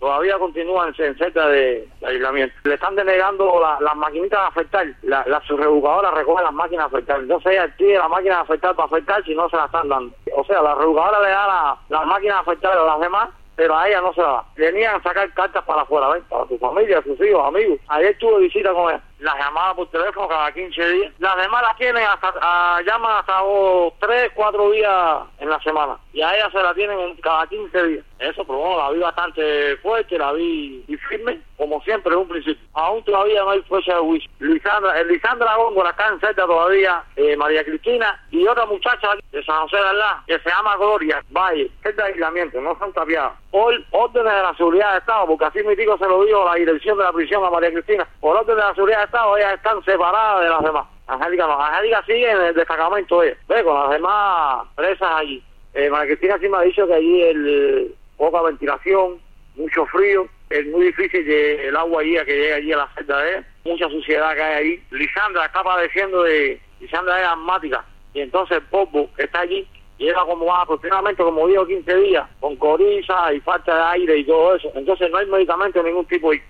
todavía continúan en cerca de aislamiento. Le están denegando las maquinitas de afectar, la subreeducadora recoge las máquinas de afectar, entonces ella pide la máquina de afectar para afectar si no se la están dando. O sea, la reeducadora le da las máquinas de afectar a las demás, pero a ella no se la da. Le niegan a sacar cartas para afuera, ¿ven? Para su familia, sus hijos, amigos. Ayer tuve visita con ella. Las llamaba por teléfono cada 15 días. Las demás las tienen llaman hasta 3, 4 días en la semana. Y a ella se la tienen cada 15 días. Eso, pero bueno, la vi bastante fuerte, la vi y firme, como siempre en un principio. Aún todavía no hay fecha de juicio. Lisandra Góngora está en cerca todavía, María Cristina y otra muchacha de San José de Alá, que se llama Gloria Valle, cerca de aislamiento, no son tapiadas. Órdenes de la seguridad de Estado, porque así mi tico se lo dijo la dirección de la prisión a María Cristina, por orden de la seguridad de Estado, ellas están separadas de las demás. Angélica no, Angélica sigue en el destacamento de ella, ve, con las demás presas allí. María Cristina sí me ha dicho que allí poca ventilación, mucho frío, es muy difícil que el agua que llegue allí a la celda de ella, mucha suciedad que hay ahí. Lisandra está padeciendo Lisandra es asmática, y entonces el polvo que está allí lleva como aproximadamente como 10 o 15 días con coriza y falta de aire y todo eso, entonces no hay medicamento de ningún tipo ahí.